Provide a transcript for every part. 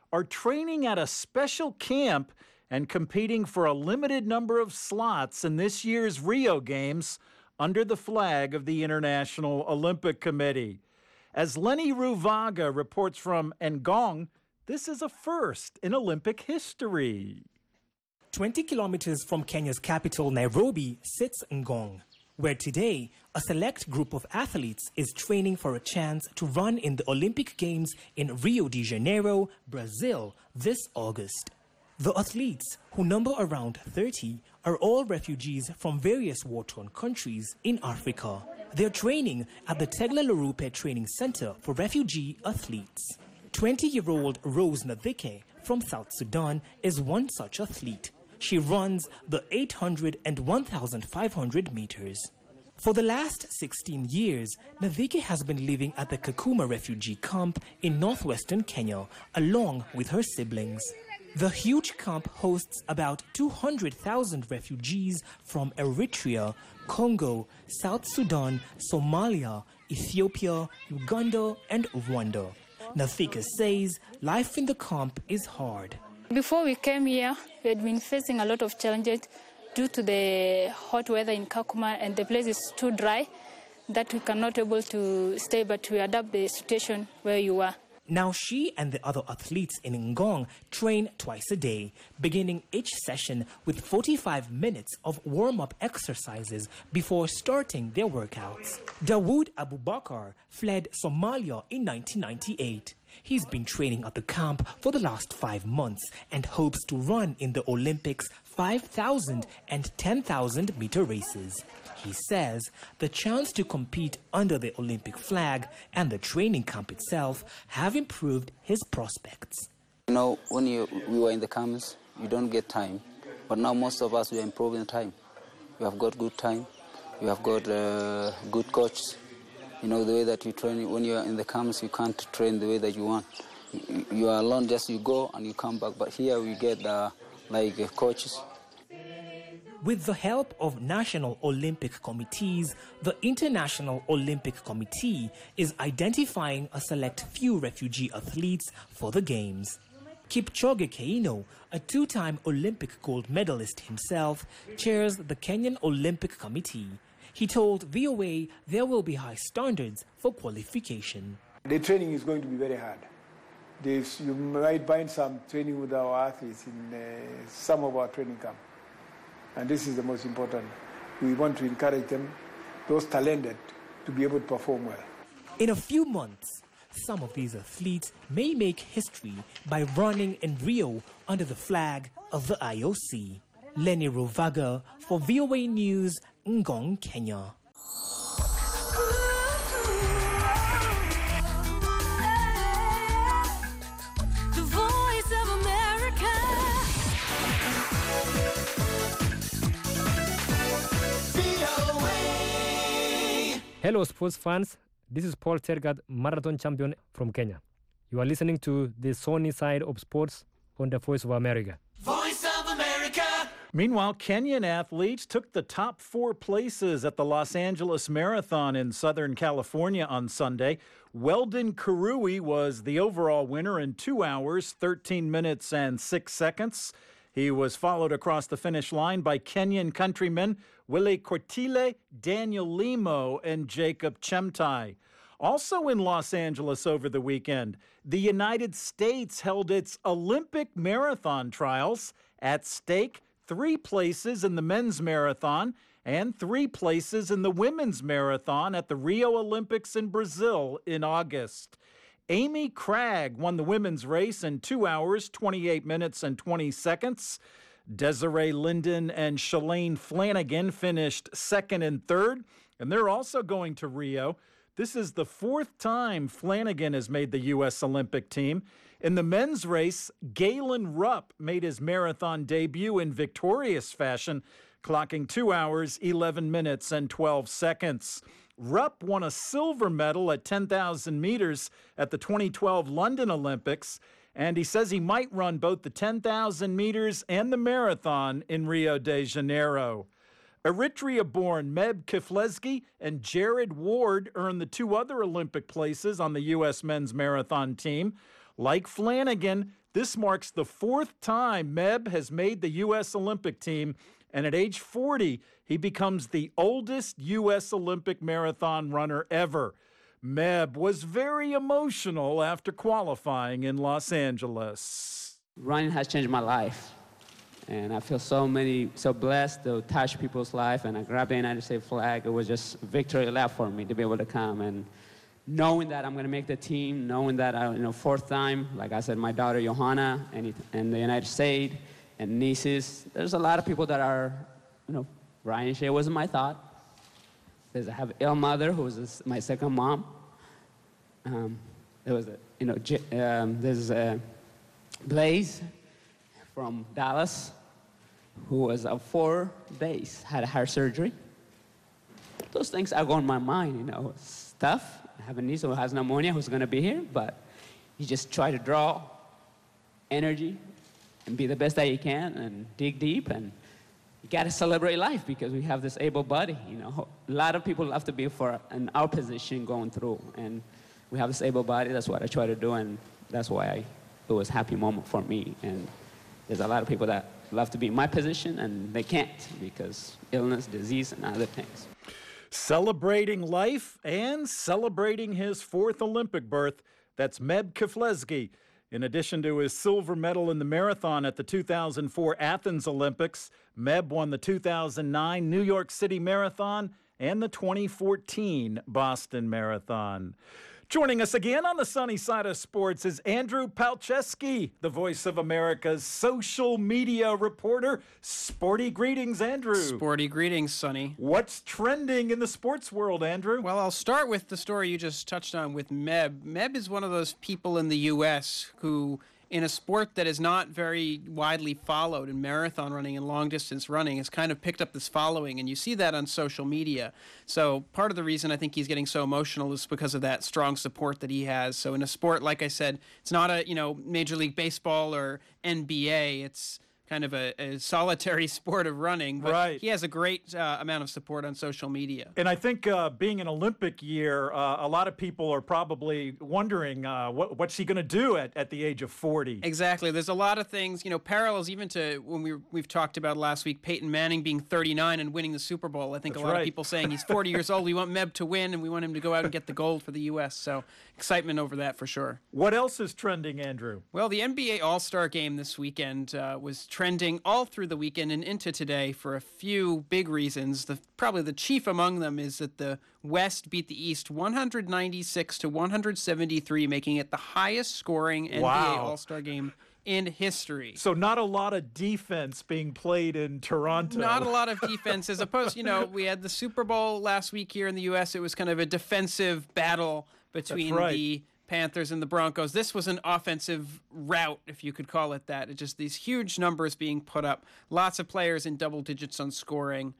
are training at a special camp and competing for a limited number of slots in this year's Rio Games under the flag of the International Olympic Committee. As Lenny Ruvaga reports from Ngong, this is a first in Olympic history. 20 kilometers from Kenya's capital, Nairobi, sits Ngong, where today a select group of athletes is training for a chance to run in the Olympic Games in Rio de Janeiro, Brazil, this August. The athletes, who number around 30, are all refugees from various war-torn countries in Africa. They're training at the Tegla Lorupe Training Center for Refugee Athletes. 20-year-old Rose Nathike from South Sudan is one such athlete. She runs the 800 and 1,500 meters. For the last 16 years, Nathike has been living at the Kakuma refugee camp in northwestern Kenya, along with her siblings. The huge camp hosts about 200,000 refugees from Eritrea, Congo, South Sudan, Somalia, Ethiopia, Uganda, and Rwanda. Nathike says life in the camp is hard. Before we came here, we had been facing a lot of challenges due to the hot weather in Kakuma, and the place is too dry that we cannot able to stay, but we adapt the situation where you are. Now she and the other athletes in Ngong train twice a day, beginning each session with 45 minutes of warm-up exercises before starting their workouts. Dawood Abubakar fled Somalia in 1998. He's been training at the camp for the last 5 months and hopes to run in the Olympics 5,000 and 10,000 meter races. He says the chance to compete under the Olympic flag and the training camp itself have improved his prospects. You know, when we were in the camps, you don't get time. But now most of us, we are improving time. We have got good time. We have got good coaches. You know, the way that you train, when you are in the camps, you can't train the way that you want. You are alone, just you go and you come back. But here we get coaches. With the help of national Olympic committees, the International Olympic Committee is identifying a select few refugee athletes for the Games. Kipchoge Keino, a two-time Olympic gold medalist himself, chairs the Kenyan Olympic Committee. He told VOA there will be high standards for qualification. The training is going to be very hard. You might find some training with our athletes in some of our training camps. And this is the most important. We want to encourage them, those talented, to be able to perform well. In a few months, some of these athletes may make history by running in Rio under the flag of the IOC. Lenny Ruvaga for VOA News, Ngong, Kenya. Hello, sports fans. This is Paul Tergat, marathon champion from Kenya. You are listening to the Sony side of sports on the Voice of America. Voice of America! Meanwhile, Kenyan athletes took the top 4 places at the Los Angeles Marathon in Southern California on Sunday. Weldon Kirui was the overall winner in 2 hours, 13 minutes, and 6 seconds. He was followed across the finish line by Kenyan countrymen Willie Cortile, Daniel Limo, and Jacob Chemtai. Also in Los Angeles over the weekend, the United States held its Olympic marathon trials. At stake, 3 places in the men's marathon and 3 places in the women's marathon at the Rio Olympics in Brazil in August. Amy Cragg won the women's race in 2 hours, 28 minutes, and 20 seconds. Desiree Linden and Shalane Flanagan finished 2nd and 3rd, and they're also going to Rio. This is the 4th time Flanagan has made the U.S. Olympic team. In the men's race, Galen Rupp made his marathon debut in victorious fashion, clocking 2 hours, 11 minutes, and 12 seconds. Rupp won a silver medal at 10,000 meters at the 2012 London Olympics, and he says he might run both the 10,000 meters and the marathon in Rio de Janeiro. Eritrea-born Meb Keflezgi and Jared Ward earned the 2 other Olympic places on the U.S. men's marathon team. Like Flanagan, This marks the 4th time Meb has made the U.S. Olympic team, and at age 40, he becomes the oldest U.S. Olympic marathon runner ever. Meb was very emotional after qualifying in Los Angeles. Running has changed my life, and I feel so blessed to touch people's life, and I grabbed the United States flag. It was just a victory lap for me to be able to come, and knowing that I'm going to make the team, knowing that I, 4th time, like I said, my daughter Johanna and the United States and nieces. There's a lot of people that are, Ryan Shea wasn't my thought. I have ill mother who was my second mom. There was there's Blaze from Dallas, who was 4 days, had heart surgery. Those things are going in my mind, It's tough. I have a niece who has pneumonia who's going to be here, but you just try to draw energy and be the best that you can and dig deep, and you got to celebrate life because we have this able body, A lot of people have to be in our position going through, and we have this able body. That's what I try to do, and that's why it was a happy moment for me. And there's a lot of people that love to be in my position, and they can't because illness, disease, and other things. Celebrating life and celebrating his 4th Olympic berth. That's Meb Keflezighi. In addition to his silver medal in the marathon at the 2004 Athens Olympics, Meb won the 2009 New York City Marathon and the 2014 Boston Marathon. Joining us again on the sunny side of sports is Andrew Palczewski, the Voice of America's social media reporter. Sporty greetings, Andrew. Sporty greetings, Sonny. What's trending in the sports world, Andrew? Well, I'll start with the story you just touched on with Meb. Meb is one of those people in the U.S. who, in a sport that is not very widely followed in marathon running and long-distance running, has kind of picked up this following, and you see that on social media. So part of the reason I think he's getting so emotional is because of that strong support that he has. So in a sport, like I said, it's not a, Major League Baseball or NBA. It's kind of a solitary sport of running, but right. He has a great amount of support on social media. And I think being an Olympic year, a lot of people are probably wondering what's he going to do at the age of 40. Exactly. There's a lot of things, parallels even to when we've talked about last week, Peyton Manning being 39 and winning the Super Bowl. I think That's a lot right. of people saying he's 40 years old. We want Meb to win, and we want him to go out and get the gold for the U.S. So excitement over that for sure. What else is trending, Andrew? Well, the NBA All-Star Game this weekend was trending all through the weekend and into today for a few big reasons. Probably the chief among them is that the West beat the East 196 to 173, making it the highest scoring NBA All-Star Game in history. So not a lot of defense being played in Toronto. Not a lot of defense, as opposed, we had the Super Bowl last week here in the U.S. It was kind of a defensive battle between the Panthers and the Broncos. This was an offensive rout, if you could call it that. It's just these huge numbers being put up. Lots of players in double digits on scoring.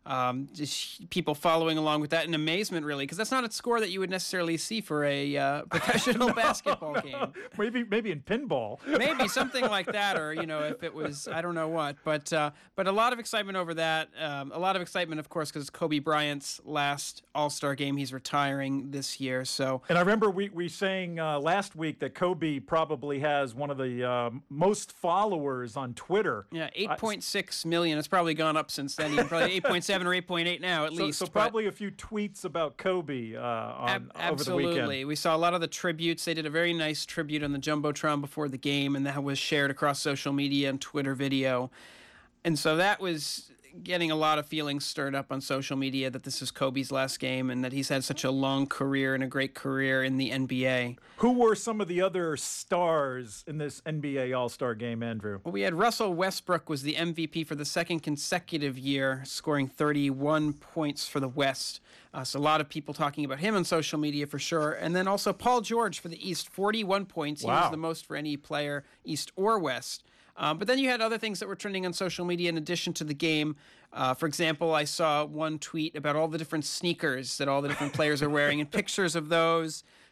Just people following along with that in amazement, really, because that's not a score that you would necessarily see for a professional basketball game. Maybe in pinball. Maybe something like that, or if it was, I don't know what. But a lot of excitement over that. A lot of excitement, of course, because it's Kobe Bryant's last All-Star game. He's retiring this year. So. And I remember we saying last week that Kobe probably has one of the most followers on Twitter. Yeah, 8.6 million. It's probably gone up since then. Even probably 8.7 or 8.8 now, at least. So probably a few tweets about Kobe over the weekend. We saw a lot of the tributes. They did a very nice tribute on the Jumbotron before the game, and that was shared across social media and Twitter video. And so that was getting a lot of feelings stirred up on social media that this is Kobe's last game and that he's had such a long career and a great career in the NBA. Who were some of the other stars in this NBA All-Star game, Andrew? Well, we had Russell Westbrook was the MVP for the second consecutive year, scoring 31 points for the West. So a lot of people talking about him on social media for sure. And then also Paul George for the East, 41 points. He was the most for any player, East or West. But then you had other things that were trending on social media in addition to the game. For example, I saw one tweet about all the different sneakers that all the different players are wearing and pictures of those.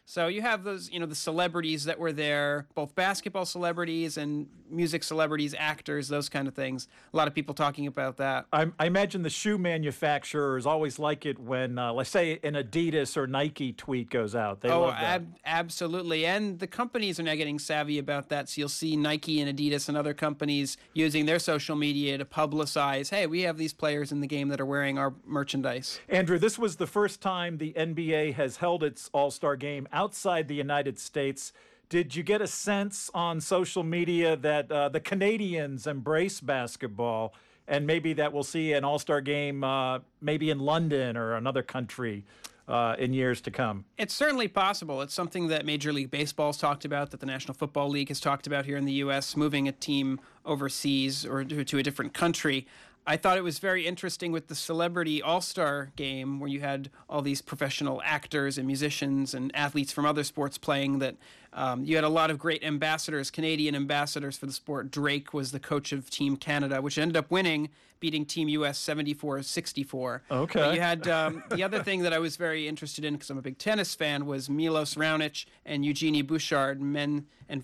So you have those, the celebrities that were there, both basketball celebrities and music celebrities, actors, those kind of things. A lot of people talking about that. I imagine the shoe manufacturers always like it when, let's say, an Adidas or Nike tweet goes out. They love that. Absolutely. And the companies are now getting savvy about that. So you'll see Nike and Adidas and other companies using their social media to publicize, hey, we have these players in the game that are wearing our merchandise. Andrew, this was the first time the NBA has held its All-Star game outside the United States. Did you get a sense on social media that the Canadians embrace basketball and maybe that we'll see an All-Star game maybe in London or another country in years to come? It's certainly possible. It's something that Major League Baseball's talked about, that the National Football League has talked about here in the U.S., moving a team overseas or to a different country. I thought it was very interesting with the Celebrity All-Star game where you had all these professional actors and musicians and athletes from other sports playing, that you had a lot of great ambassadors, Canadian ambassadors for the sport. Drake was the coach of Team Canada, which ended up winning, beating Team US 74-64. Okay. But you had the other thing that I was very interested in, because I'm a big tennis fan, was Milos Raonic and Eugenie Bouchard, male and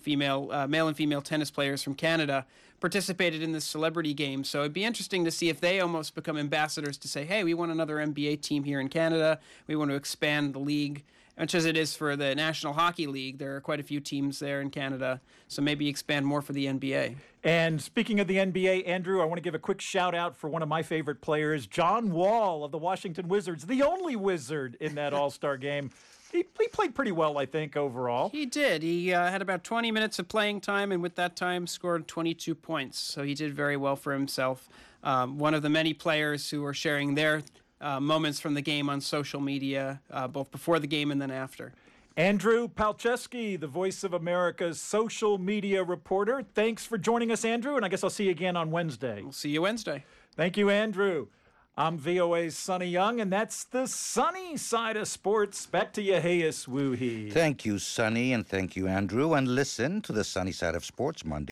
female tennis players from Canada, participated in this celebrity game. So it'd be interesting to see if they almost become ambassadors to say, hey, we want another NBA team here in Canada. We want to expand the league, much as it is for the National Hockey League. There are quite a few teams there in Canada. So maybe expand more for the NBA. And speaking of the NBA, Andrew, I want to give a quick shout out for one of my favorite players, John Wall of the Washington Wizards, the only Wizard in that All-Star game. He played pretty well, I think, overall. He did. He had about 20 minutes of playing time, and with that time scored 22 points. So he did very well for himself. One of the many players who are sharing their moments from the game on social media, both before the game and then after. Andrew Palczewski, the Voice of America's social media reporter. Thanks for joining us, Andrew, and I guess I'll see you again on Wednesday. We'll see you Wednesday. Thank you, Andrew. I'm VOA's Sonny Young, and that's the sunny side of sports. Back to you, Hayes Woohee. Thank you, Sonny, and thank you, Andrew. And listen to the sunny side of sports Monday.